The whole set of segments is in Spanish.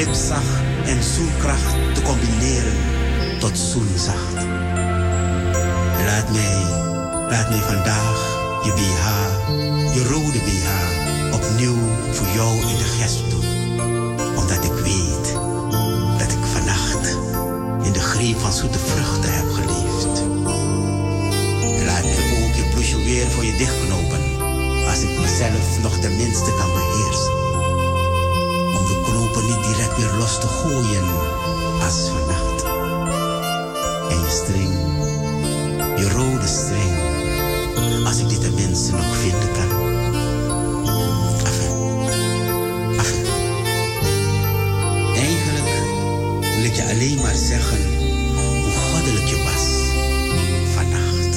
lipzacht en zoenkracht te combineren tot zoenzacht. Laat mij vandaag je BH, je rode BH, opnieuw voor jou in de gesp doen. Omdat ik weet dat ik vannacht in de greep van zoete vruchten heb geleefd. Laat mij ook je blouseje weer voor je dichtknopen, als ik mezelf nog tenminste kan beheersen. Om de knopen niet direct weer los te gooien als vannacht. En je string, je rode string, als ik dit tenminste nog vinden kan. Eigenlijk wil ik je alleen maar zeggen hoe goddelijk je was vannacht.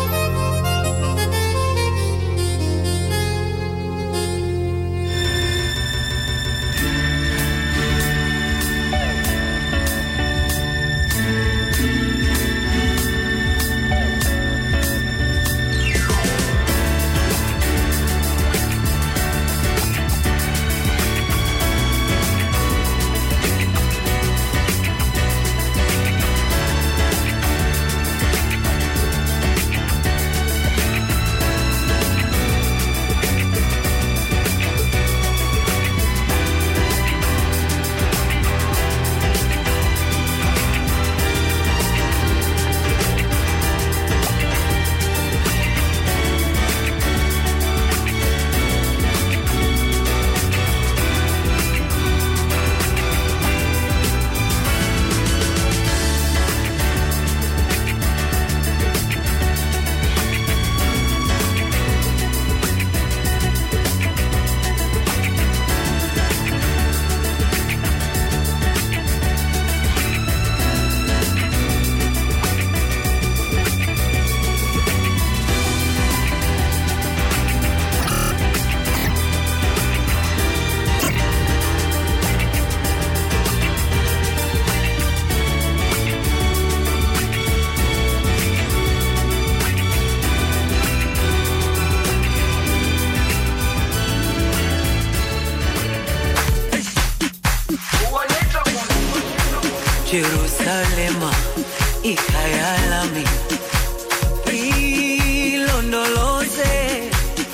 Jerusalema ikayalami ilondoloze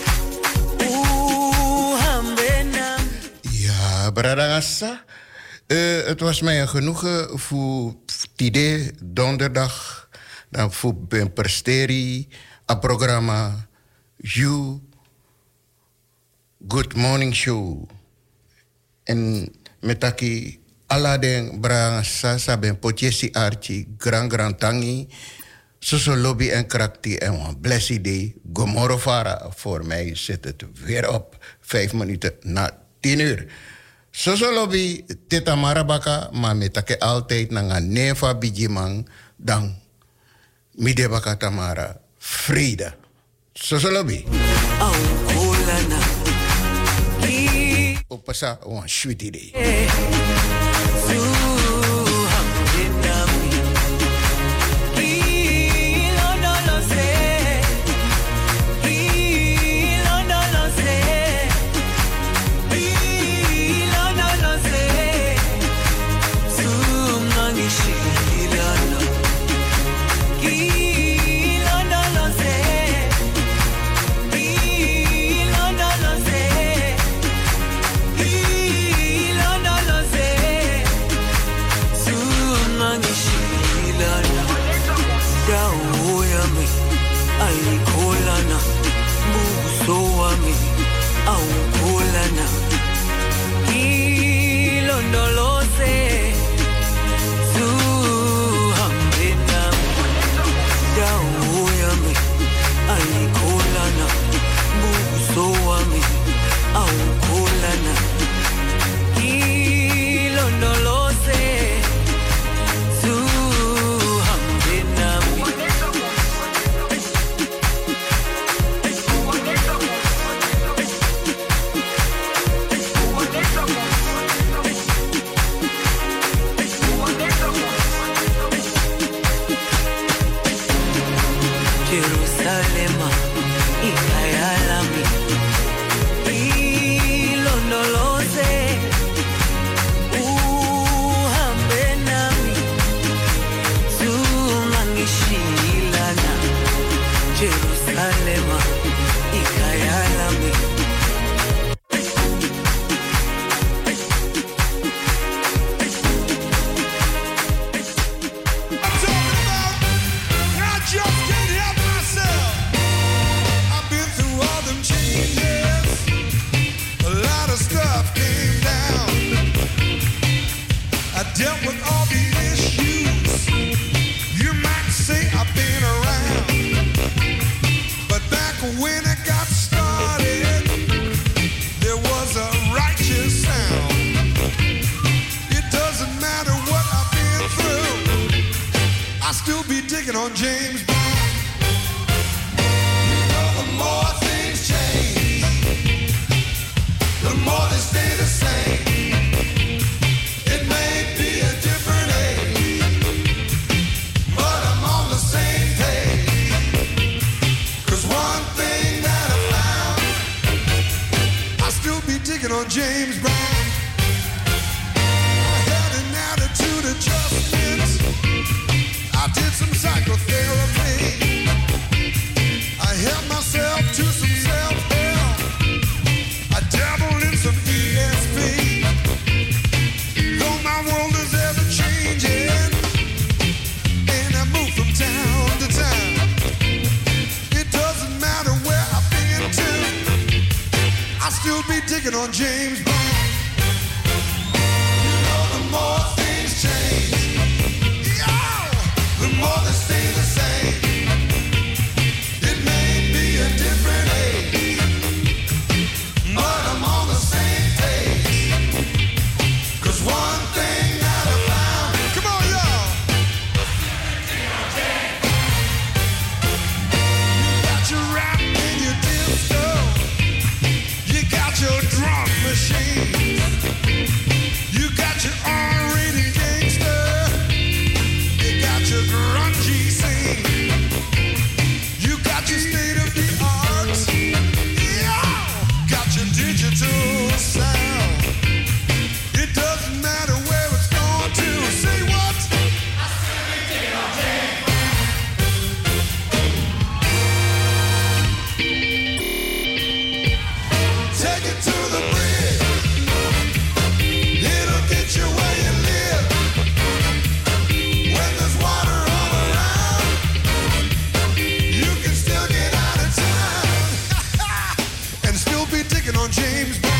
uhambena. Ja, Bradangasa. Het was mij een genoegen voor Tide donderdag. Dan voor een presteri, een programma You Good Morning Show. En met taki Aladen Brangasa saben potjesi archi grand tangi. Soso lobby en krakti en een blessed day. Gomorofara. Voor mij zit het weer op 5 minuten na 10 uur. Soso lobby teta marabaka, maar met take altijd nanga neva bijimang dan midebaka tamara Frida. Soso lobby. Opasa een sweet idee. Manish digging on James Brown. You know, the more things change, the more they stay the same. It may be a different age, but I'm on the same page. 'Cause one thing that I found, I'll still be digging on James Brown. I had an attitude adjustment. I did some psychotherapy. I held myself to some self-help. I dabbled in some ESP. Though my world is ever changing, and I move from town to town, it doesn't matter where I've been to, I'll still be digging on James Brown. You know, the more things change, the more they stay the same. It may be a different age, but I'm on the same page. 'Cause one thing that I found, come on y'all, you got your rap and your disco, you got your drum machine, you got your R-rated gangster, you got your grungy scene, you got your state of the art, yeah, got your digital sound. It doesn't matter where it's going to. Say what? Take it to the bridge. It'll get you where you live. When there's water all around, you can still get out of town and still be digging on James Brown.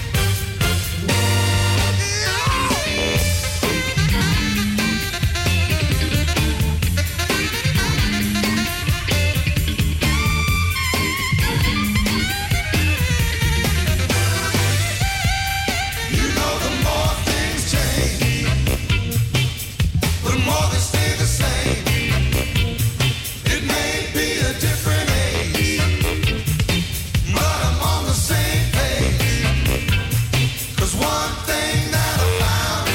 You know, the more things change, the more they stay the same. It may be a different age, but I'm on the same page. 'Cause one thing that I found,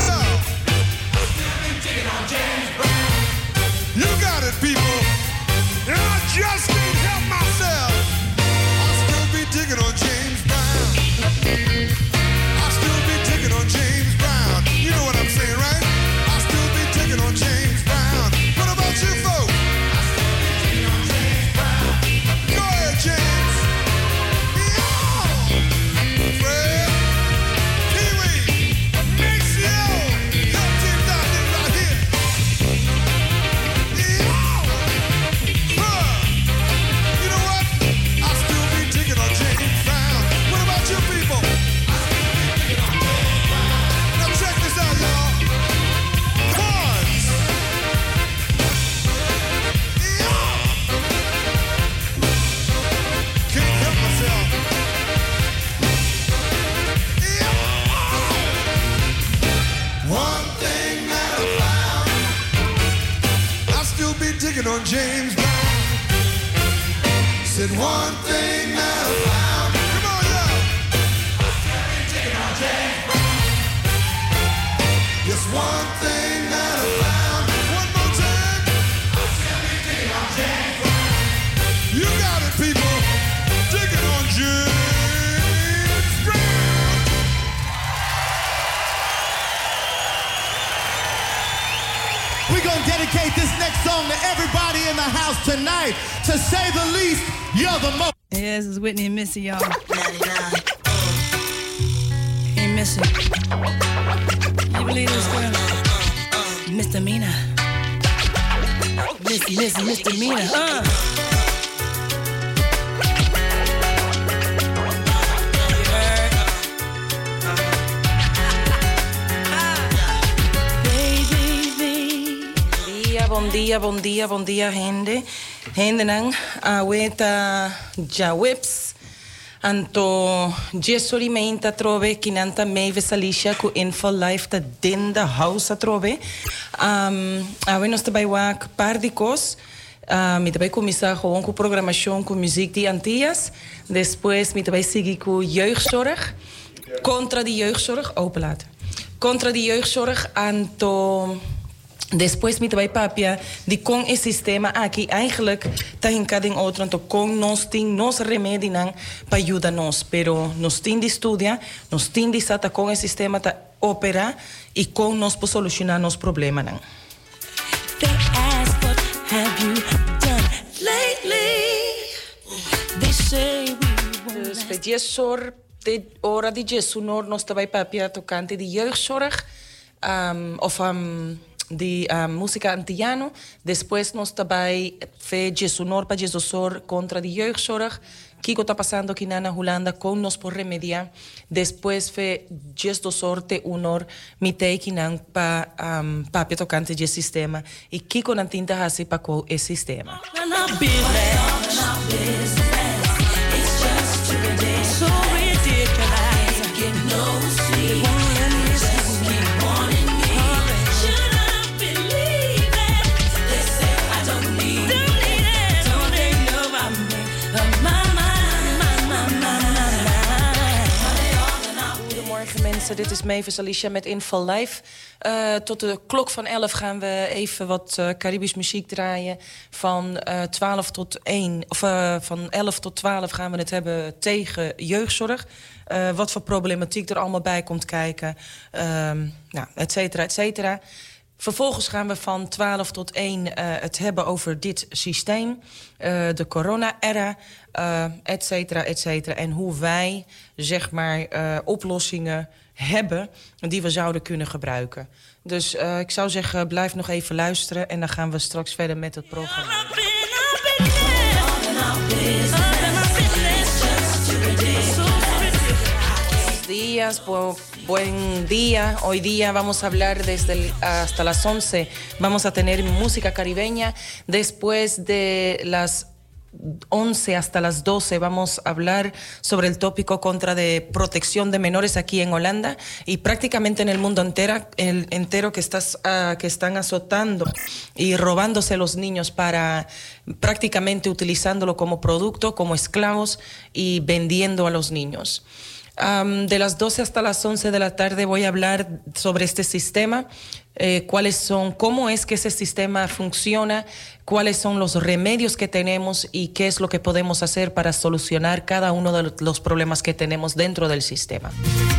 you got it, people. And I just can't help myself. I'll still be digging on James Brown. I'll still be digging on James Brown. You know what I'm saying, right? I'll still be digging on James Brown. What about you folks? I'll still be digging on James Brown. Go ahead, James. Yeah. Fred, Pee-wee, Maceo, your team down there right here. Yeah. You know what? I'll still be digging on James Brown. What about you people? Now check this out, y'all. Chords. Yeah. Can't help myself. Yeah. One thing that I found, I'll still be digging on James Brown. Said one thing that I found. Come on, y'all. I'll still be digging on James Brown. Just one thing that I found. One more time. I'll still be digging on James Brown. You got it, people. Digging on James Brown. We're gonna dedicate this next song to everybody in the house tonight. To say the least, you're the most. Yeah, this is Whitney and Missy, y'all. Hey, Missy. You believe this girl? Misdemeanor. Missy, misdemeanor. Bom dia, gente. Gente nang aweta ja whips. Anto Jesori meinta trove kinanta meve salisha ku info live ta din the house trove. Awenos te baiwak pardicos. Me também começar gewoon com programação com muziek die Antillas. Depois me também seguir com jeugdzorg. Contra die jeugdzorg openlaten. Contra die jeugdzorg anto. Depois me também papia die con e sistema aqui eigenlijk tahin kading outro anto con nos ting nos remedi nang pa ayuda nos. Pero nos ting di studia, nos ting di sata con e sistema ta opera e con nos po solucionar nos problema nang. They ask what have you done lately? They say we won't. Dus bij jeugdzorg, de ora di Jesu nor nos tabay papia tocante di jeugdzorg di música antillano. Después nos tabay fe Jesu nor pa Jesusor contra di jeugdzorg. Kiko está pasando aquí nana Holanda con nos por remediar. Después fe Jesusor te unor mitei kinan pa papia tocante je sistema. Y Kiko nantinta hasi pa ko e sistema. Mensen, dit is Mavis Alicia met Info Live. Tot de klok van 11 gaan we even wat Caribisch muziek draaien. Van 12 tot 1, of van 11 tot 12 gaan we het hebben tegen jeugdzorg. Wat voor problematiek er allemaal bij komt kijken. Nou, et cetera, et cetera. Vervolgens gaan we van 12 tot 1 het hebben over dit systeem. De corona-era, et cetera, et cetera. En hoe wij, zeg maar, oplossingen hebben die we zouden kunnen gebruiken. Dus ik zou zeggen, blijf nog even luisteren. En dan gaan we straks verder met het programma. Días, buen día. Hoy día vamos a hablar hasta las 11. Vamos a tener música caribeña. Después de las 11 hasta las 12 vamos a hablar sobre el tópico contra de protección de menores aquí en Holanda y prácticamente en el mundo entero que están azotando y robándose los niños para prácticamente utilizándolo como producto, como esclavos y vendiendo a los niños. De las 12 hasta las 11 de la tarde voy a hablar sobre este sistema, cómo es que ese sistema funciona, cuáles son los remedios que tenemos y qué es lo que podemos hacer para solucionar cada uno de los problemas que tenemos dentro del sistema.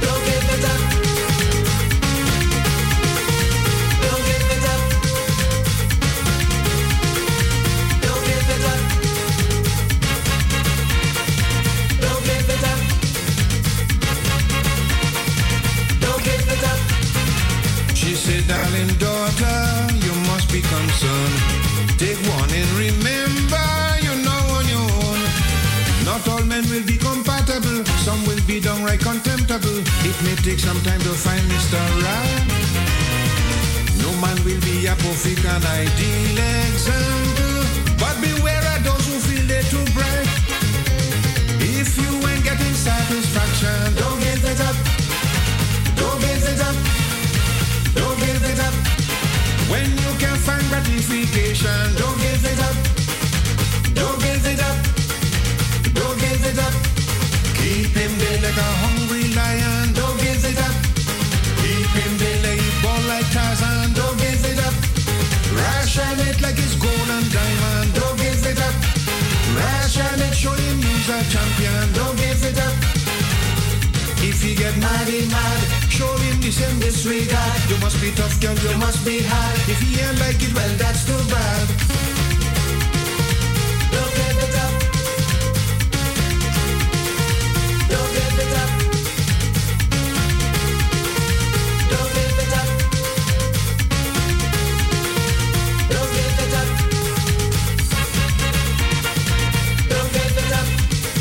Darling daughter, you must be concerned. Take warning, remember, you're now on your own. Not all men will be compatible, some will be downright contemptible. It may take some time to find Mr. Right. No man will be a perfect and ideal example, but beware of those who feel they're too bright. If you ain't getting satisfaction, don't give it up. Don't give it up. Don't give it up. When you can find gratification, don't give it up. Don't give it up. Don't give it up. Keep him there like a hungry lion. Don't give it up. Keep him there like he ball like Tarzan. Don't give it up. Ration it like it's gold and diamond. Don't give it up. Ration it, show him he's a champion. Don't give it up. If he get mad, show him the same disregard. You must be tough, girl, you must be hard. If he ain't like it, well, that's too bad. Don't give it up. Don't give it up. Don't give it up. Don't give it up. Don't give it up.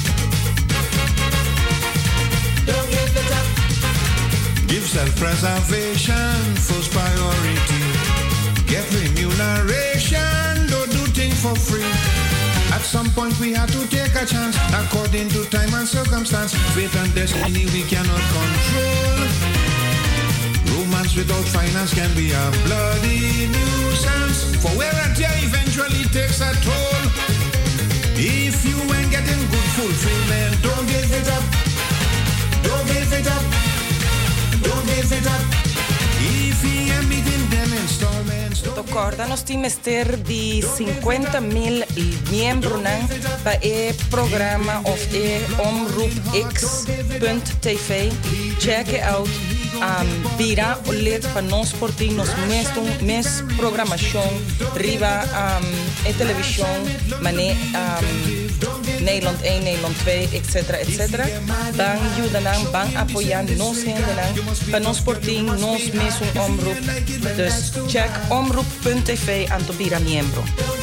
Don't give it up. Give self-preservation first priority. Get remuneration, don't do things for free. At some point we had to take a chance, according to time and circumstance. Fate and destiny we cannot control. Romance without finance can be a bloody nuisance. For wear and tear eventually takes a toll. If you ain't getting good fulfillment, don't give it up. Don't give it up. Don't give it up. If you ain't meeting them installments, Recordanos timester di 50.000 miembros pa e programma of e omroep x.tv. Check it out. Bira lid van nos sporting nos mes programación riba e televisión mane Nederland 1, Nederland 2, etc. Bang ayudan bang apoyan nos hendelang van nos sporting nos mes un omroep. Dus check omroep.tv aan to bira miembro.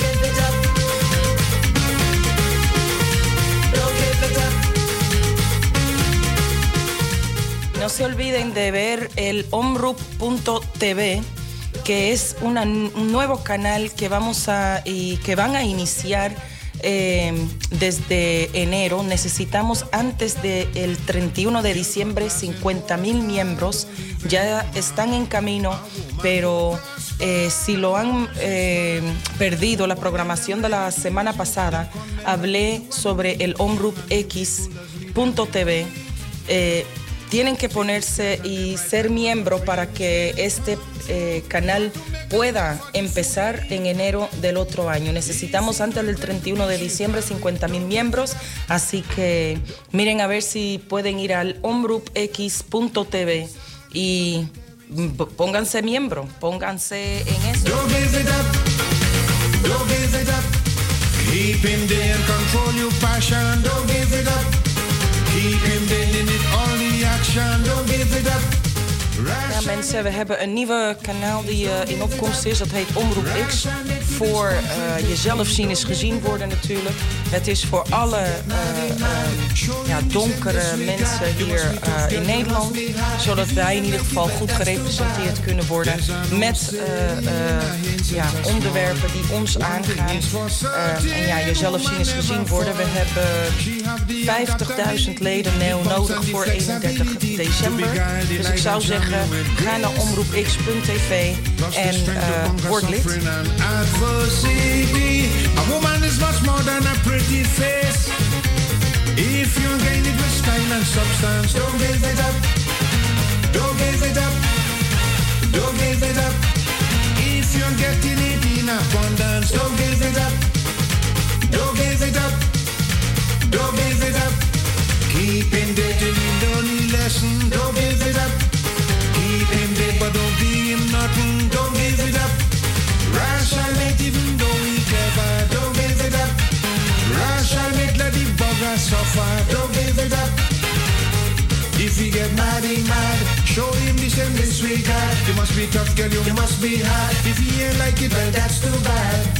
No se olviden de ver el omroep.tv, que es un nuevo canal que que van a iniciar desde enero. Necesitamos antes del 31 de diciembre 50.000 miembros. Ya están en camino, pero si lo han perdido la programación de la semana pasada, hablé sobre el omroepx.tv. Tienen que ponerse y ser miembro para que este canal pueda empezar en enero del otro año. Necesitamos antes del 31 de diciembre 50.000 miembros, así que miren a ver si pueden ir al omroepx.tv y pónganse miembro, pónganse en eso. don't give it up. Don't give it up. Keep him there and control your passion. Don't give it up. Keep him there in it, all the action. Don't give it up. Ja mensen, we hebben een nieuwe kanaal die in opkomst is. Dat heet Omroep X. Voor jezelf zien is gezien worden natuurlijk. Het is voor alle donkere mensen hier in Nederland. Zodat wij in ieder geval goed gerepresenteerd kunnen worden. Met onderwerpen die ons aangaan. Jezelf zien is gezien worden. We hebben 50.000 leden nodig voor 31 december. Dus ik zou zeggen, ga naar omroepx.tv en word lid. A woman is much more than a pretty face. If you gain it with style and substance, don't give it up. Don't give it up. Don't give it up. If you're getting it in abundance, don't give it up. Don't give it up. Don't give it up. Keep him there till you learn the lesson. Don't give it up. Keep him there, but don't be him nothing. Don't give it up. Rationate even though he clever. Don't give it up. Rationate, let the bugger suffer. Don't give it up. If he get mad, he mad. Show him the same disregard. You must be tough, girl, you must be hard. If he ain't like it, well, that's too bad.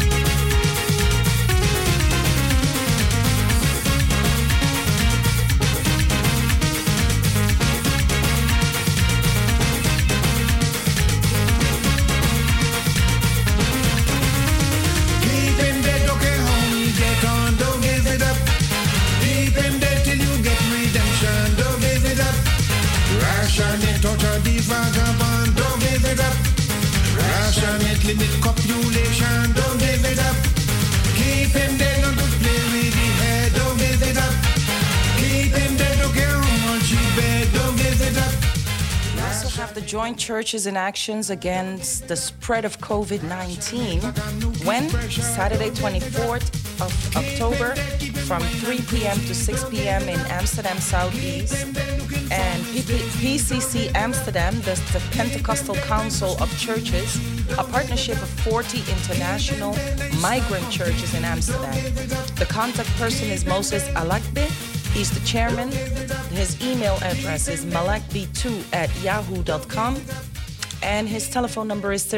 Vagabond, don't give it up. Rationate, limit copulation, don't give it up. Keep him dead, not to play with the head, don't give it up. Keep him dead, don't care how much he bed, don't give it up. We also have the joint churches in actions against the spread of COVID-19. When? Saturday 24th of October from 3 p.m. to 6 p.m. in Amsterdam Southeast. And PCC Amsterdam, the Pentecostal Council of Churches, a partnership of 40 international migrant churches in Amsterdam. The contact person is Moses Alakbe. He's the chairman. His email address is malakbe2@yahoo.com. And his telephone number is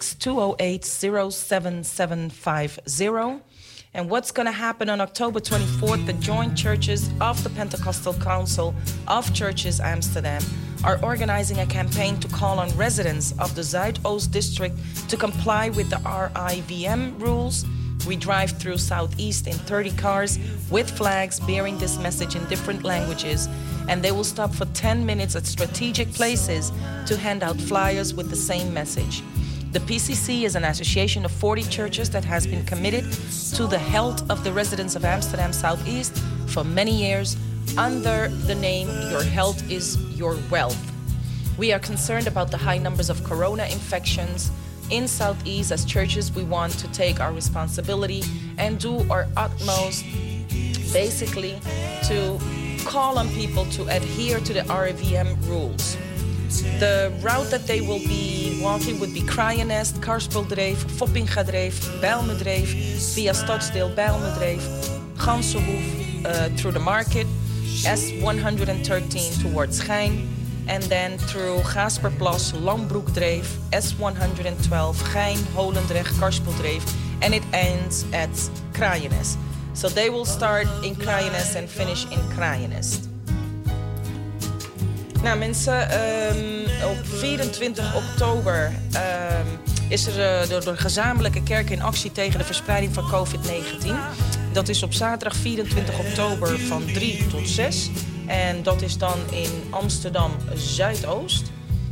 06-208-07750. And what's going to happen on October 24th, the joint churches of the Pentecostal Council of Churches Amsterdam are organizing a campaign to call on residents of the Zuidoost district to comply with the RIVM rules We drive through Southeast in 30 cars with flags bearing this message in different languages, and they will stop for 10 minutes at strategic places to hand out flyers with the same message. The PCC is an association of 40 churches that has been committed to the health of the residents of Amsterdam Southeast for many years under the name Your Health is Your Wealth. We are concerned about the high numbers of corona infections in Southeast. As churches, we want to take our responsibility and do our utmost, basically, to call on people to adhere to the RIVM rules. The route that they will be walking would be Kraaienest, Karspeldreef, Foppingadreef, Bijlmerdreef, via Stadsdeel, Bijlmerdreef, Gansenhoef, through the market, S113 towards Gein, and then through Gasperplas, Langbroekdreef, S112, Gein, Holendrecht, Karspeldreef, and it ends at Kraaienest. So they will start in Kraaienest and finish in Kraaienest. Nou mensen, op 24 oktober is er door de gezamenlijke kerk in actie tegen de verspreiding van COVID-19. Dat is op zaterdag 24 oktober van 3 tot 6. En dat is dan in Amsterdam Zuidoost.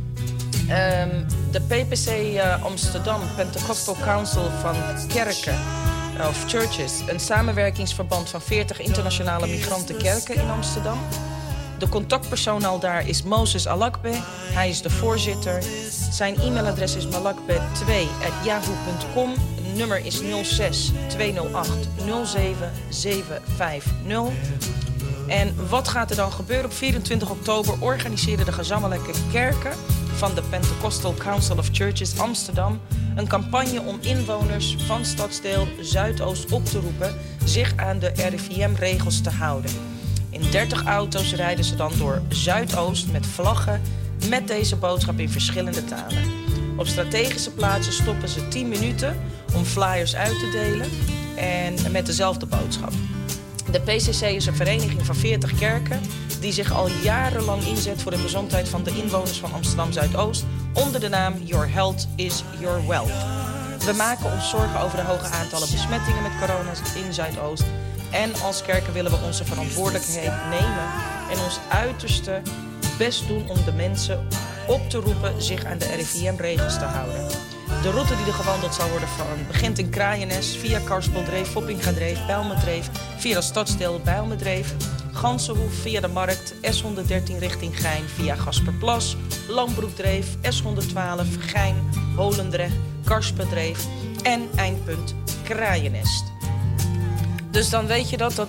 De PPC Amsterdam, Pentecostal Council van Kerken of Churches, een samenwerkingsverband van 40 internationale migrantenkerken in Amsterdam. De contactpersoon al daar is Moses Alakbe. Hij is de voorzitter. Zijn e-mailadres is malakbe2@yahoo.com. Nummer is 06 208 07 750. En wat gaat er dan gebeuren? Op 24 oktober organiseren de gezamenlijke kerken van de Pentecostal Council of Churches Amsterdam een campagne om inwoners van stadsdeel Zuidoost op te roepen zich aan de RIVM-regels te houden. In 30 auto's rijden ze dan door Zuidoost met vlaggen met deze boodschap in verschillende talen. Op strategische plaatsen stoppen ze 10 minuten om flyers uit te delen en met dezelfde boodschap. De PCC is een vereniging van 40 kerken die zich al jarenlang inzet voor de gezondheid van de inwoners van Amsterdam Zuidoost onder de naam Your Health is Your Wealth. We maken ons zorgen over de hoge aantallen besmettingen met corona in Zuidoost. En als kerken willen we onze verantwoordelijkheid nemen en ons uiterste best doen om de mensen op te roepen zich aan de RIVM-regels te houden. De route die er gewandeld zal worden begint in Kraaienest, via Karspeldreef, Foppingadreef, Bijlmerdreef, via het stadsdeel Bijlmerdreef, Gansenhoef via de markt, S113 richting Gein via Gasperplas, Langbroekdreef, S112, Gein, Holendrecht, Karspeldreef en eindpunt Kraaienest. Dus dan weet je dat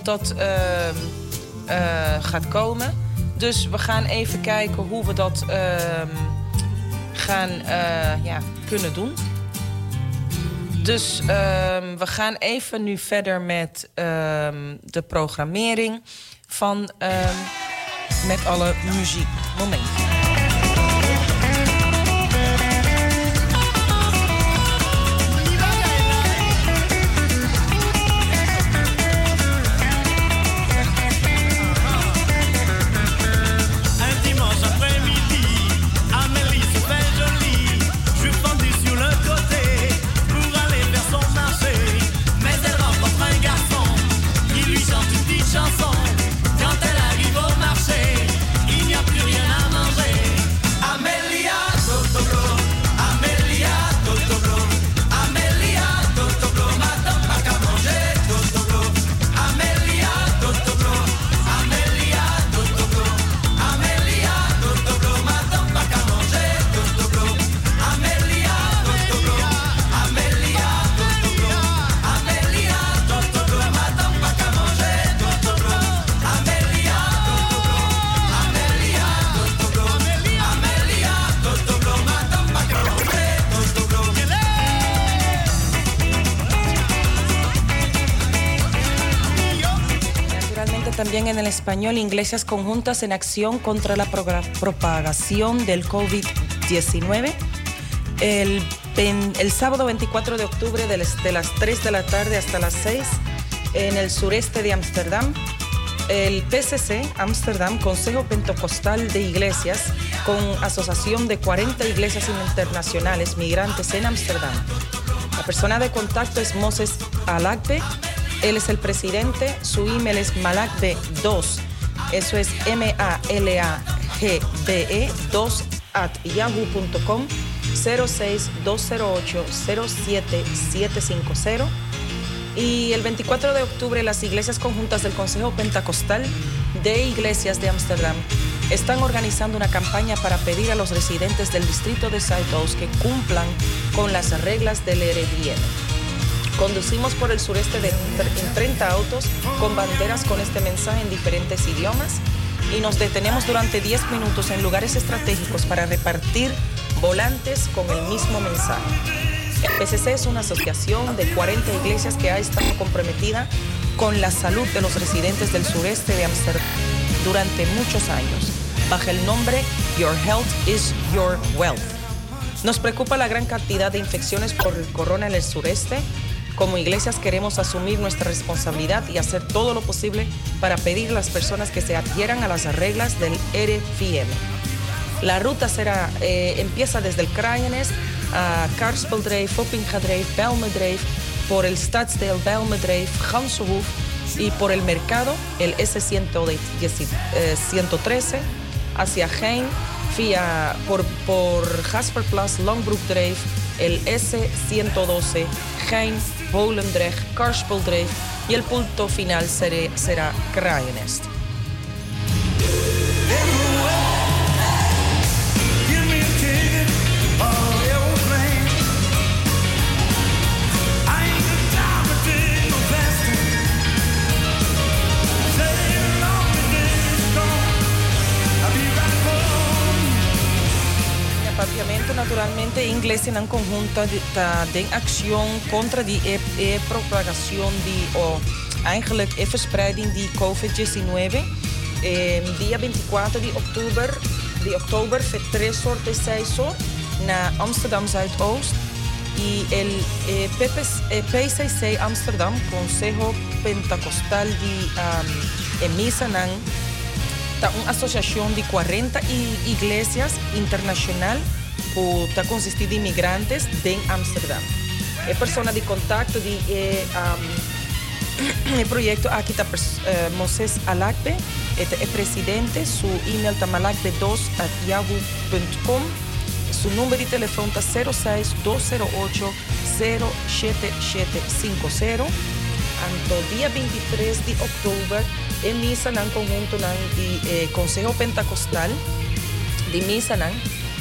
gaat komen. Dus we gaan even kijken hoe we dat kunnen doen. Dus we gaan even nu verder met de programmering van met alle muziek. Momentje. Chanson, quand elle arrive au marché, il n'y a plus rien à manger. también en el español Iglesias Conjuntas en Acción contra la Propagación del COVID-19. El sábado 24 de octubre de las 3 de la tarde hasta las 6 en el sureste de Ámsterdam, el PCC Ámsterdam, Consejo Pentecostal de Iglesias, con asociación de 40 iglesias internacionales migrantes en Ámsterdam. La persona de contacto es Moses Alagbe. Él es el presidente. Su email es malagbe2. Eso es MALAGBE 2@yahoo.com. 06-208-07750. Y el 24 de octubre las iglesias conjuntas del Consejo Pentecostal de Iglesias de Ámsterdam están organizando una campaña para pedir a los residentes del distrito de Zuidoost que cumplan con las reglas del RIVM. Conducimos por el sureste en 30 autos con banderas con este mensaje en diferentes idiomas y nos detenemos durante 10 minutos en lugares estratégicos para repartir volantes con el mismo mensaje. El PCC es una asociación de 40 iglesias que ha estado comprometida con la salud de los residentes del sureste de Ámsterdam durante muchos años, bajo el nombre Your Health is Your Wealth. Nos preocupa la gran cantidad de infecciones por el corona en el sureste. Como iglesias queremos asumir nuestra responsabilidad y hacer todo lo posible para pedir a las personas que se adhieran a las reglas del RIVM. La ruta empieza desde el Kraaienest a Karspelldreef, Foppingadreef, Bijlmerdreef, por el Stadsdeel, Bijlmerdreef, Gansenhoef y por el mercado, el S113, hacia Gein, por Gasperplas, Langbroekdreef, el S112, Gein, Holendrecht, Karspelldreef y el punto final será Kraaienest. Naturalmente, Inglesië in conjunta de actie contra die propagación eigenlijk verspreiding die COVID-19. Dia 24 de oktober fue 3 sortes 6 na Amsterdam Zuidoost y el PCC Amsterdam, Consejo Pentecostal de Emisanang, una asociación de 40 iglesias internacional que está consistida de inmigrantes de Amsterdam. Es persona de contacto de el proyecto aquí está Moses Alagbe, es presidente, su email está malagbe2@yahoo.com, su número de teléfono está 06-208-07750. Anto día 23 de octubre, en misa en conjunto de Consejo Pentecostal de Misanang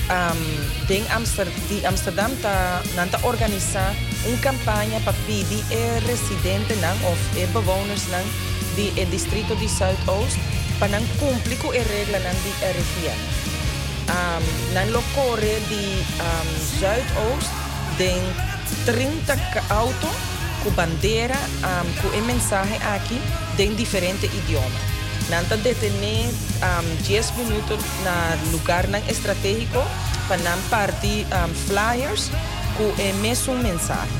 de Amsterdam está organizar una campaña para pedir residentes o bewoners del distrito de Zuidoost para cumplir con las reglas de RIVM. Lo corre de Zuidoost de 30 autos con bandera, con el mensaje aquí en diferentes idiomas. Nanta detener 10 minutos en el lugar estratégico para partir flyers con el mismo mensaje.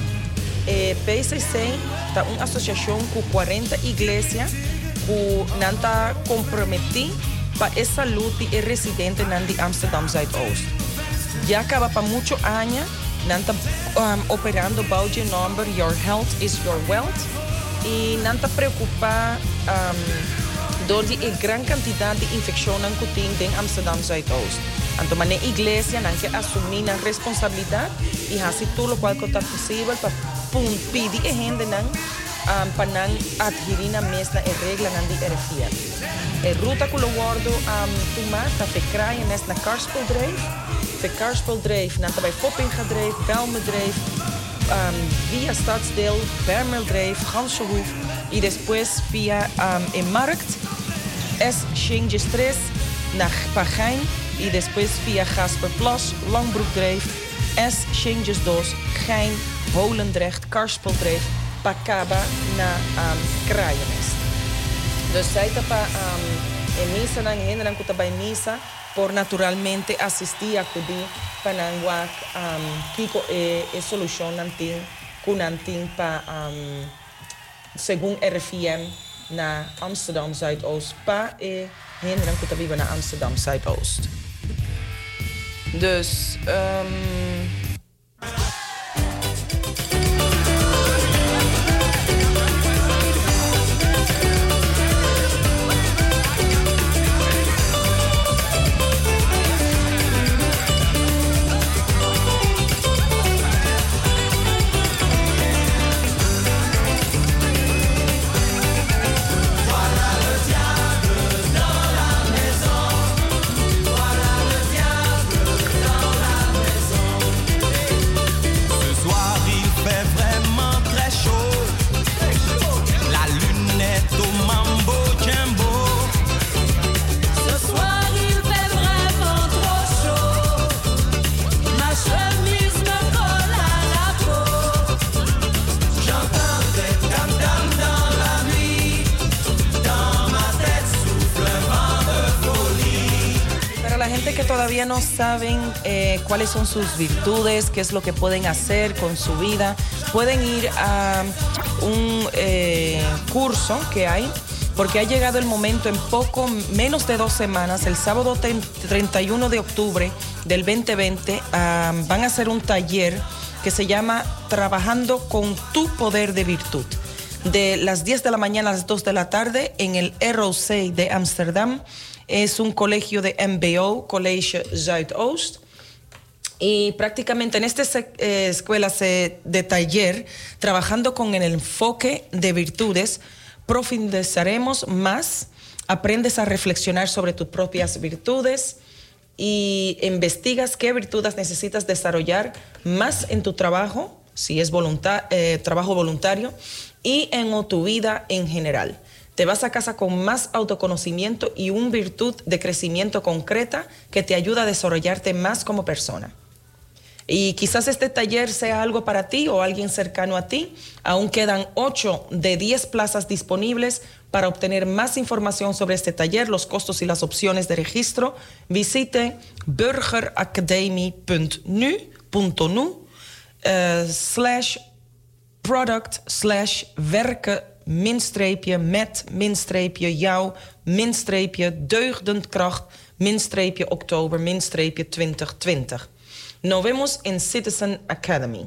PCC es una asociación con 40 iglesias que está comprometida para la salud de residentes de Amsterdam Zuidoost. Ya acaba para muchos años. Nanta operando bajo el nombre Your Health is Your Wealth y nanta preocupa door die gran cantidad de infecciones que tienen en Amsterdam Zuidoost. Entonces, la iglesia tiene que asumir la responsabilidad y hacer todo lo cual es posible para pedir a la gente para adherir a las reglas de RIVM. La ruta que lo guardo tomar es Kraaienest naar Karspelldreef. De Karspelldreef, bij Foppingadreef, Bijlmerdreef, via Stadsdeel, Bijlmerdreef, Gansenhoef y después via el Markt, S113 naar Gein y después via Gasperplas, Langbroekdreef, S112, Gein, Holendrecht, Karspelldreef, Pakaba naar Kraaienest. Dus zij tapa misa na hindran kuta bij misa por naturalmente asistir a acudir para kiko solución nantin kunantin pa según RIVM na Amsterdam Zuidoost pa hindran kuta viva na Amsterdam Zuidoost. Dus todavía no saben cuáles son sus virtudes, qué es lo que pueden hacer con su vida, pueden ir a un curso que hay, porque ha llegado el momento en poco menos de 2 semanas, el sábado 31 de octubre del 2020, van a hacer un taller que se llama Trabajando con tu poder de virtud. De las 10 de la mañana a las 2 de la tarde en el ROC de Ámsterdam. Es un colegio de MBO, College Zuidoost. Y prácticamente en esta escuela de taller, trabajando con el enfoque de virtudes, profundizaremos más, aprendes a reflexionar sobre tus propias virtudes y investigas qué virtudes necesitas desarrollar más en tu trabajo, si es trabajo voluntario, y en tu vida en general. Te vas a casa con más autoconocimiento y una virtud de crecimiento concreta que te ayuda a desarrollarte más como persona. Y quizás este taller sea algo para ti o alguien cercano a ti. Aún quedan 8 de 10 plazas disponibles. Para obtener más información sobre este taller, los costos y las opciones de registro, visite burger.nu/product/werken-met-jou-deugdendkracht-oktober-2020. Nos vemos in Citizen Academy.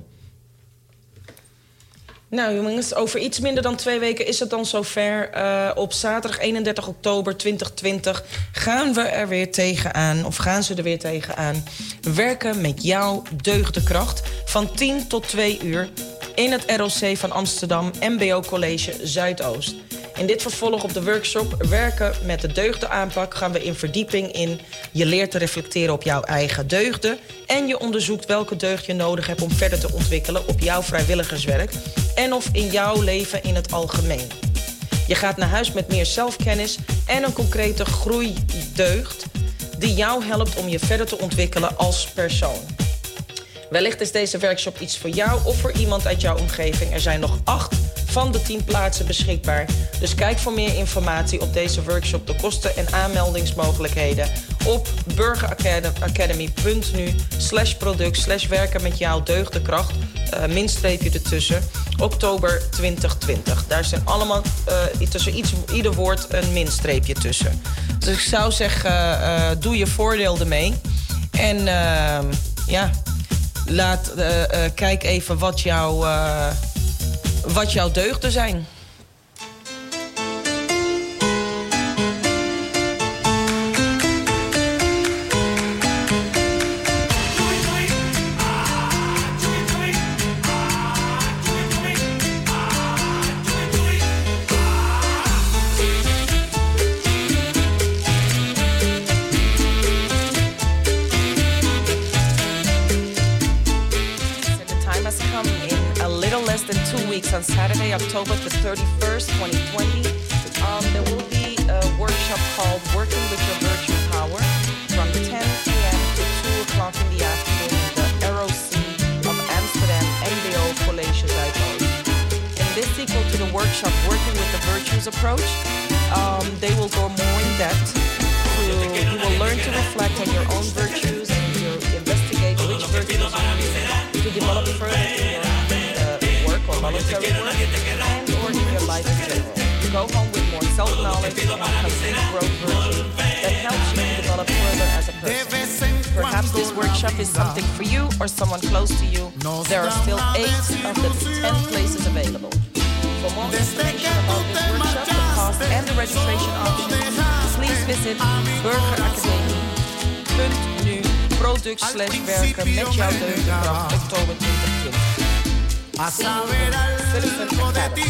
Nou jongens, over iets minder dan 2 weken is het dan zover. Op zaterdag 31 oktober 2020 gaan we er weer tegenaan, of gaan ze er weer tegenaan, werken met jouw deugdenkracht van 10 tot 2 uur in het ROC van Amsterdam, MBO College Zuidoost. In dit vervolg op de workshop Werken met de deugdenaanpak gaan we in verdieping in. Je leert te reflecteren op jouw eigen deugden en je onderzoekt welke deugd je nodig hebt om verder te ontwikkelen op jouw vrijwilligerswerk en of in jouw leven in het algemeen. Je gaat naar huis met meer zelfkennis en een concrete groeideugd die jou helpt om je verder te ontwikkelen als persoon. Wellicht is deze workshop iets voor jou of voor iemand uit jouw omgeving. Er zijn nog 8 van de 10 plaatsen beschikbaar. Dus kijk voor meer informatie op deze workshop, de kosten en aanmeldingsmogelijkheden op burgeracademy.nu/product/werken met jouw deugdenkracht, minstreepje ertussen, oktober 2020. Daar zijn allemaal tussen ieder woord een minstreepje tussen. Dus ik zou zeggen, doe je voordeel ermee. En kijk even wat jouw deugden zijn. On Saturday, October the 31st, 2020, there will be a workshop called Working with Your Virtue Power from 10 p.m. to 2 o'clock in the afternoon in the ROC of Amsterdam MBO College Zuidoost. In this sequel to the workshop Working with the Virtues approach, they will go more in depth. You will learn to reflect on your own virtues and you investigate which virtues you need to develop further in your or voluntary work and or in your life in general. Go home with more self-knowledge and complete growth virtue that helps you to develop further as a person. Perhaps this workshop is something for you or someone close to you. There are still 8 of the 10 places available. For more information about this workshop, the cost and the registration options, please visit burgeracademy.nu/product/werken met jouw deugdenkracht oktober 2020. A saber algo de ti,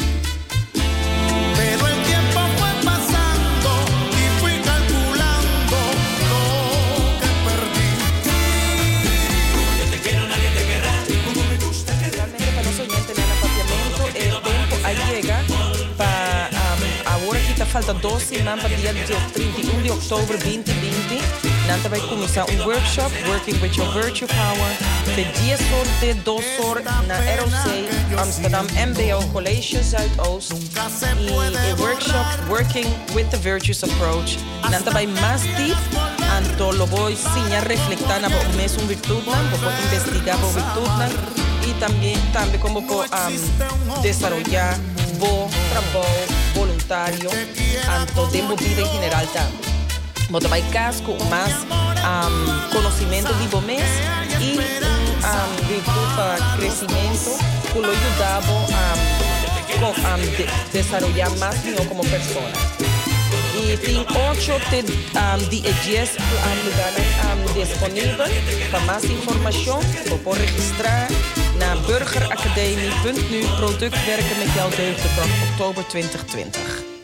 pero el tiempo fue pasando y fui calculando lo que perdí. Yo te quiero, nadie te querrá, como me gusta que realmente para nosotros no tener apartamento, el tempo aí llega para agora que falta 2 semanas para dia 31 de outubro 2020. Nanta vai começar workshop Working with Your Virtue Power de 10 de 2 na ROC Amsterdam MBO College Zuidoost. E workshop Working with the Virtues Approach. Nanta vai mais deep Anto lo voy a reflectar na un mes un virtud na, voy investigar por virtud na, y también como puedo desarrollar bo trabajo voluntario anto de vida en general también. Voy a caso con más conocimiento de bo mes y virtud para crecimiento que lo ayudaba a desarrollar más yo como persona. Y tengo 8 de 10 lugares disponibles. Para más información, lo puedo registrar naar burgeracademie.nu productwerken met jouw deugden van oktober 2020.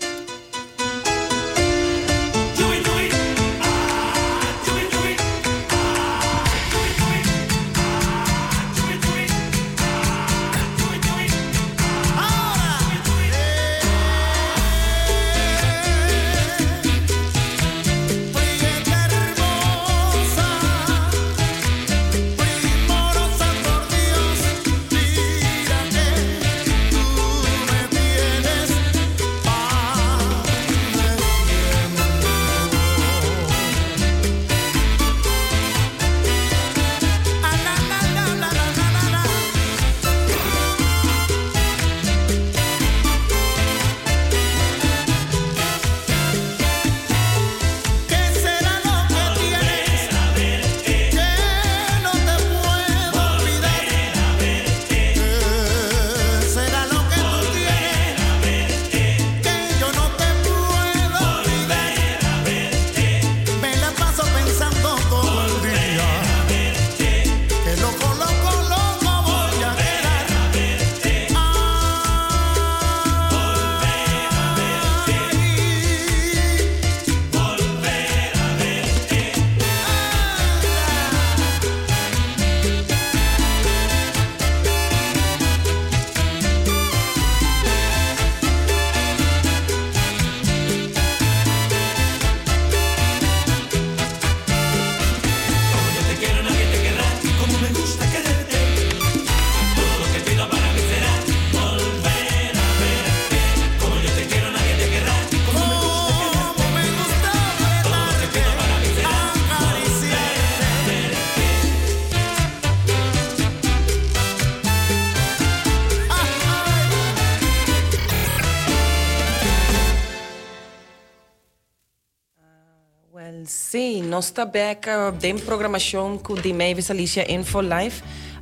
Sí, nós está back de programação com de Mavis Alicia Info Live.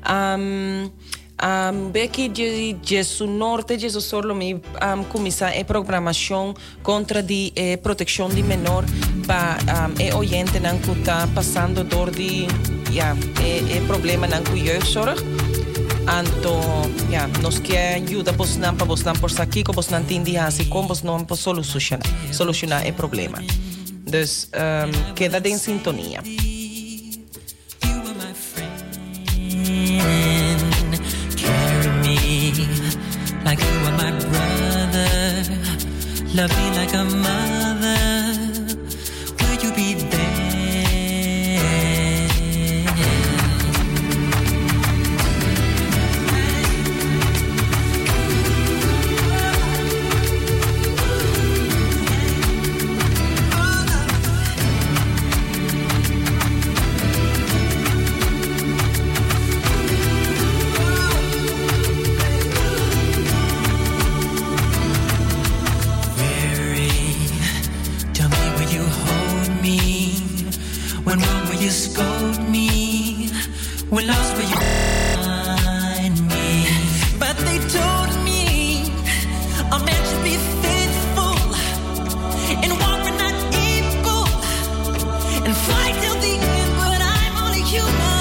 Becky de su norte, de su solo me começa a programação contra de proteção de menor para oyente não que está passando dor de problema não com jeugdzorg. Então, nós quer ajuda vos não para vos não por aqui, que vos não entende assim como vos não para solucionar o problema. Dus queda em sintonia. Like you are my brother, love me like a mother. Will you be there? Scold me when lost where you find me, but they told me a man should be faithful and walk when not able and fight till the end, but I'm only human.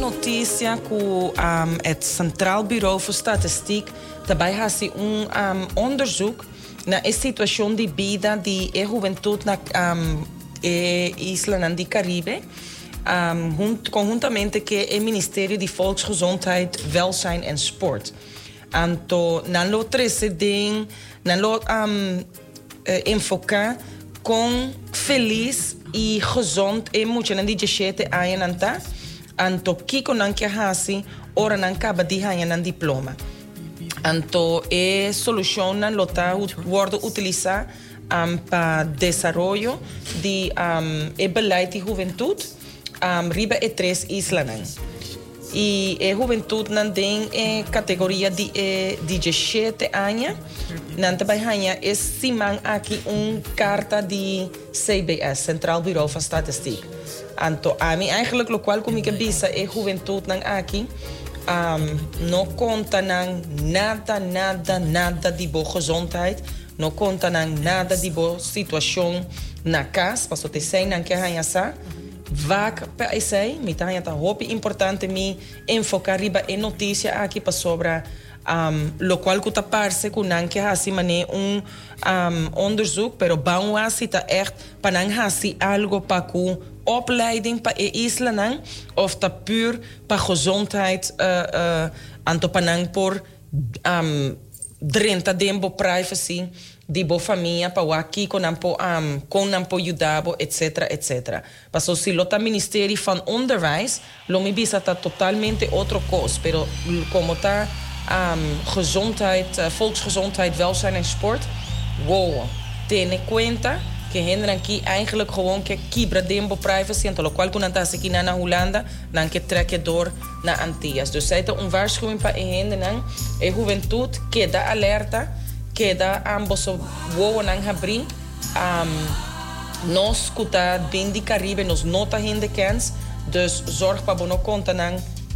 notícia que het Centraal Bureau voor Statistiek daarbij had onderzoek naar de situatie die vida de juventude na isla de Caribe, conjuntamente que el Ministerio de Volksgezondheid, Welzijn en Sport. Anto nan lo 13 ding nan lo enfocar con feliz y gezond e mucho nan di 17 años anta anto kiko nan ke hasi ora nan kaba di hanya nan diploma anto solución nan lo ta worden utilizar para desarrollo de beleid de juventud riba 3 isla nan. Y juventud nan den categoria de 17 años. Nanta bij is siman aquí carta de CBS, Centraal Bureau van Statistiek. Anto ami eigenlijk lo cual como que visa juventud nan aquí no conta nan nada de bo gezondheid, no conta nan nada de bo situación na casa, paso te sei nan que hanya sa. Vaak per se, mi tanya ta hopi importante mi enfocar riba en noticia aquí pa sobra lo cual kuta parse kunan ke hasi mane onderzoek, pero bang wasi ta echt panang hasi algo pa ku opleiding pa isla nang of ta puur pa gezondheid anto panang por drenta dembo privacy di bo família pa waki con nampo judabo etc. Paso si lota ministerie van onderwijs lo mi bisa ta totalmente otro cos, pero como ta gezondheid, volksgezondheid, welzijn en sport, wow, ten cuenta que hendran aquí eigenlijk gewoon que kibra dembo privacy en lo cual kunan ta siki na Holanda dan que trekke door na Antillas. Dus zij te waarschuwing pa hendran juventud queda alerta, queda ambos wow nang habri nos kuta bindi Caribe nos nota hinde kens, dus zorg pa bono conta nang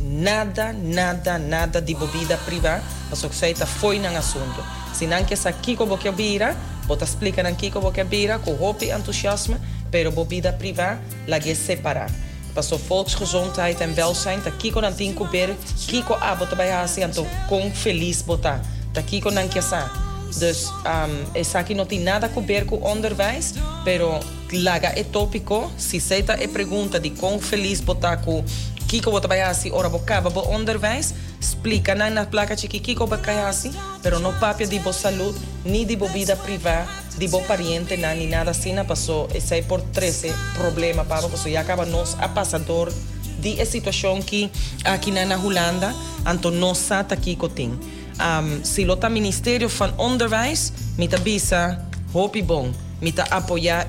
nada de bebida privada, paso que seita foi nang assunto. Se não que sa kiko boke bira, bota explica nang kiko boke bira, com hopi entusiasme, pero bebida privada la que separar. Paso volksgezondheid en welzijn, ta kiko nang tinko ber, kiko bota bij hasi anto con feliz bota, ta kiko nang que sa. Dus esa aqui não tem nada a ver com onderwijs, pero laga é tópico, se seita é pergunta de com feliz botar com Kiko bota bayasi ora bocaba bo onderwijs, explica na placa que Kiko bacayasi, pero no papia de bo salud, ni de bo vida privada, de bo pariente, ni nada assim, passou esse por 13 problema para porque já acaba nos a passador de a situação que aqui na Holanda, anto nos sata Kiko tem. Se lota Ministério van Onderwijs, mita bisa hopi bom, mita apoiar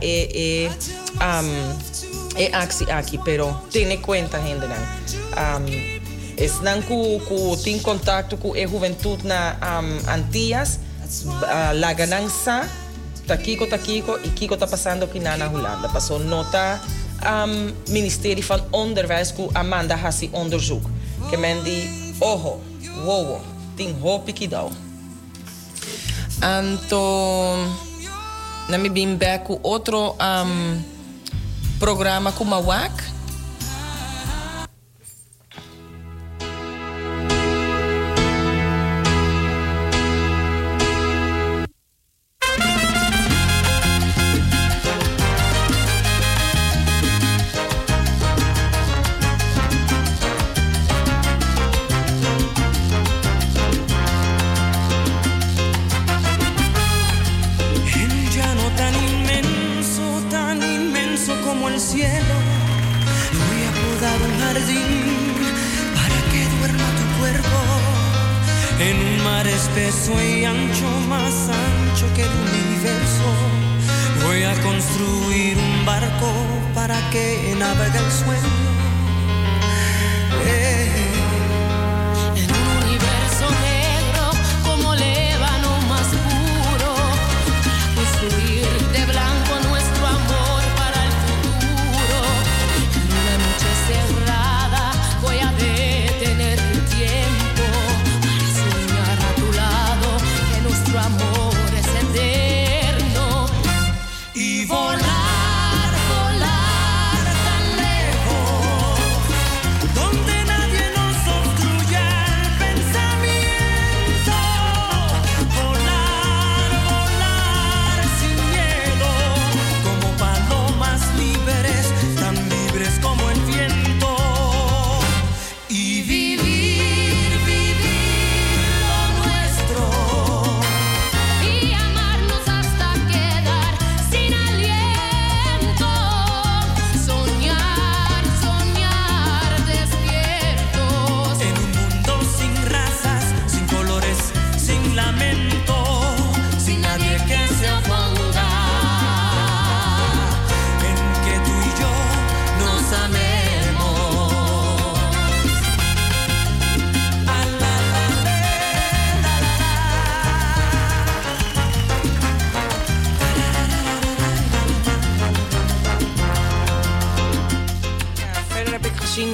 actie aqui, pero tiene cuenta gente nan. Están ku tin contacto ku juventud na Antillas, la gananza takiko y Kiko ta pasando aqui na Holanda. Passou nota Ministerie van Onderwijs ku Amanda hasi onderzoek. Que men di oho, wow, tin hopi kidao. Anto na mi bim back ku outro programa com Mawak. Espeso y ancho, más ancho que el universo. Voy a construir un barco para que navegue el sueño. En un universo negro como l'ébano más puro, construir de blanco nuestro amor para el futuro. En una noche cerrada voy a detener el tiempo para soñar a tu lado que nuestro amor es eterno y volar, volar tan lejos donde nadie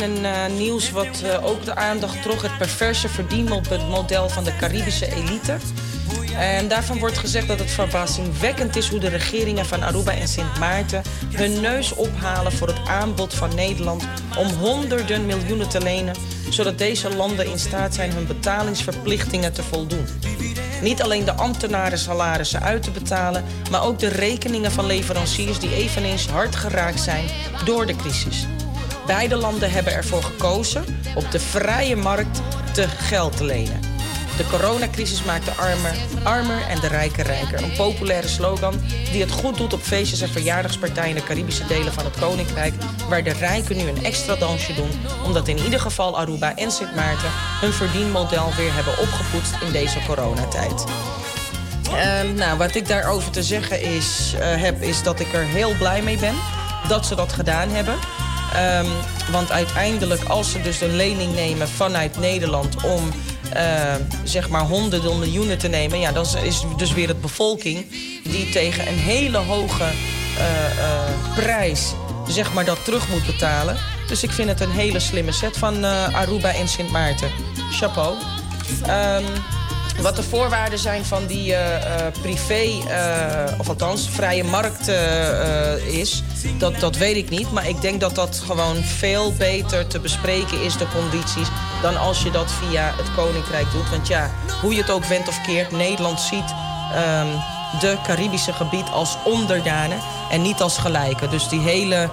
een nieuws wat ook de aandacht trok. Het perverse verdienmodel van de Caribische elite. En daarvan wordt gezegd dat het verbazingwekkend is hoe de regeringen van Aruba en Sint Maarten hun neus ophalen voor het aanbod van Nederland om honderden miljoenen te lenen, zodat deze landen in staat zijn hun betalingsverplichtingen te voldoen. Niet alleen de ambtenaren salarissen uit te betalen, maar ook de rekeningen van leveranciers die eveneens hard geraakt zijn door de crisis. Beide landen hebben ervoor gekozen op de vrije markt te geld te lenen. De coronacrisis maakt de armen armer en de rijken rijker. Een populaire slogan die het goed doet op feestjes en verjaardagspartijen in de Caribische delen van het Koninkrijk, waar de rijken nu een extra dansje doen, omdat in ieder geval Aruba en Sint Maarten hun verdienmodel weer hebben opgepoetst in deze coronatijd. Wat ik daarover te zeggen is dat ik er heel blij mee ben dat ze dat gedaan hebben. Want uiteindelijk, als ze dus een lening nemen vanuit Nederland om zeg maar honderden miljoenen te nemen, ja, dan is dus weer het bevolking die tegen een hele hoge prijs zeg maar dat terug moet betalen. Dus ik vind het een hele slimme set van Aruba en Sint Maarten. Chapeau. Wat de voorwaarden zijn van die privé, of althans vrije markt is, dat weet ik niet. Maar ik denk dat dat gewoon veel beter te bespreken is, de condities, dan als je dat via het Koninkrijk doet. Want ja, hoe je het ook wendt of keert, Nederland ziet de Caribische gebied als onderdanen en niet als gelijken. Dus die hele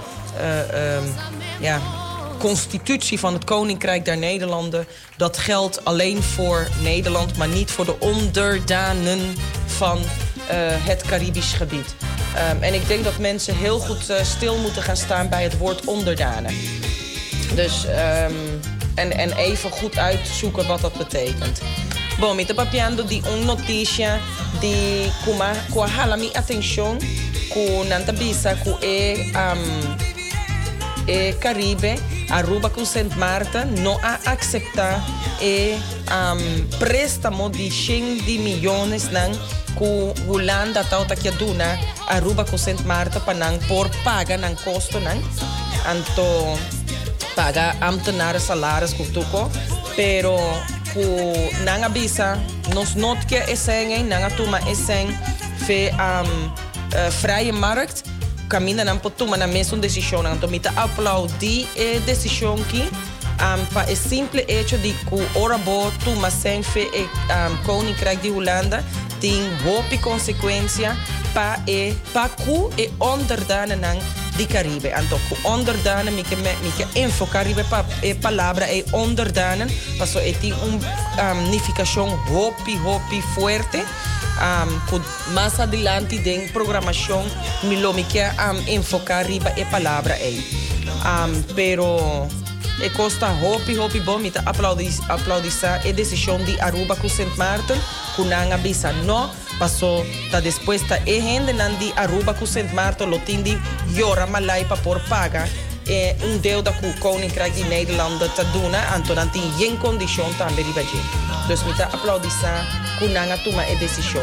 constitutie van het Koninkrijk der Nederlanden, dat geldt alleen voor Nederland, maar niet voor de onderdanen van het Caribisch gebied. En ik denk dat mensen heel goed stil moeten gaan staan bij het woord onderdanen. Dus, en even goed uitzoeken wat dat betekent. Bom, me está papiando de noticia de como hala mi atención con nanta bisa ku Caribe, Aruba com Sint Maarten não a aceitar préstamo de 100 miljones nang ku Holanda tauta que duna Aruba com Sint Maarten panang por paga nang kosto nang anto paga ambtenaren salaris kutuko pero ku nanga bisa nos not que eseng nanga tuma eseng fe vrije markt camina nan potuma na mesma decisão nan tomita aplaudi decisão que pa é simple hecho de que ora bo tuma sem fe Koninkrijk de Holanda tem hope consequência pa ku onderdanen nan di Caribe. Anto ku onderdanen mi que info Caribe pa palavra onderdanen paso tem nificação hopi fuerte. Más adelante den programación mi lo me quer enfocar riba e palavra pero e costa hopi bom me aplaudizar e decisão de Aruba com Sint Maarten kunanga bisa no passou ta depois ta e gente nan di Aruba com Sint Maarten lo tindi jora malai pa por paga deel da ku Koninkrijk die Nederlanden te doen anton tin geen condition tambe ribaje dus me aplaudizar kunanga tuma e decisão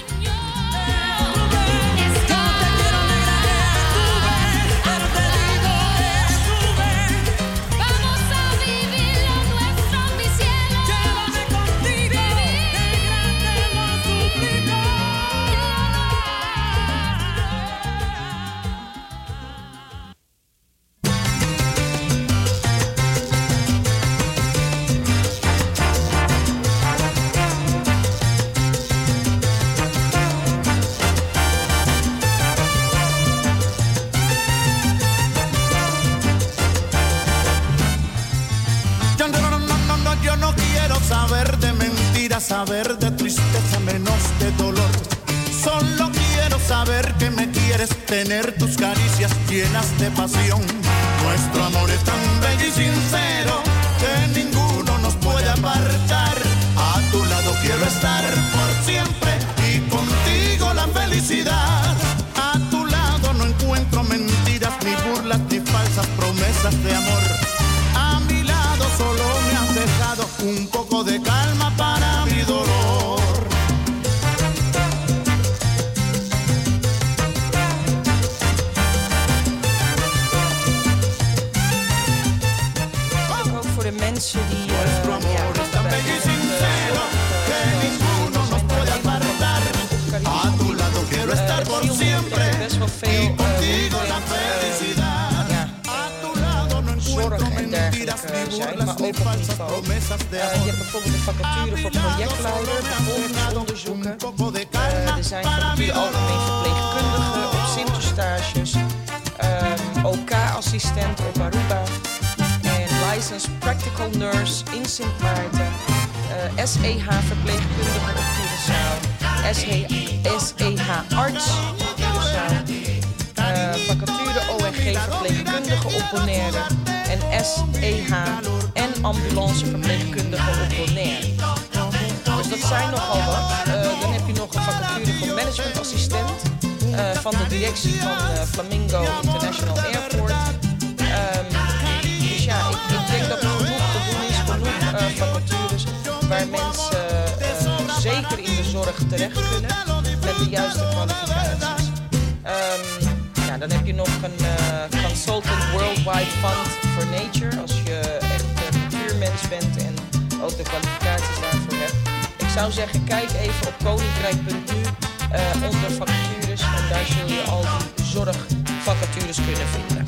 saber de tristeza menos de dolor. Solo quiero saber que me quieres, tener tus caricias llenas de pasión. Nuestro amor es tan bello y sincero que ninguno nos puede apartar. A tu lado quiero estar por siempre y contigo la felicidad. A tu lado no encuentro mentiras, ni burlas, ni falsas promesas de amor. A mi lado solo me has dejado un poco de calma para mi dolor. mensen die... Nuestro amor es tan bello y sincero que ninguno nos puede apartar. A tu lado quiero estar por siempre y contigo la felicidad. A tu lado no encuentro mentiras ni burlas ni falsas promesas de amor. Je hebt bijvoorbeeld een vacature voor projectleider, bevolkingsonderzoeken. Er zijn vacature algemeen verpleegkundige op Sinterstages, OK-assistent op Aruba en licensed practical nurse in Sint Maarten, SEH-verpleegkundige op Curaçao, SEH-arts op Curaçao, vacature ONG-verpleegkundige op Bonaire en SEH en ambulanceverpleegkundige op Bonaire. Dus dat zijn nogal wat. Dan heb je nog een vacature voor managementassistent van de directie van Flamingo International Airport. Dus ja, ik denk dat er genoeg te doen is, genoeg vacatures waar mensen zeker in de zorg terecht kunnen met de juiste kwalificaties. Ja, dan heb je nog een Consultant Worldwide Fund for Nature als je echt natuurmens bent en ook de kwalificaties daarvoor hebt. Ik zou zeggen, kijk even op koninkrijk.nu onder vacatures en daar zul je al die zorgvacatures kunnen vinden.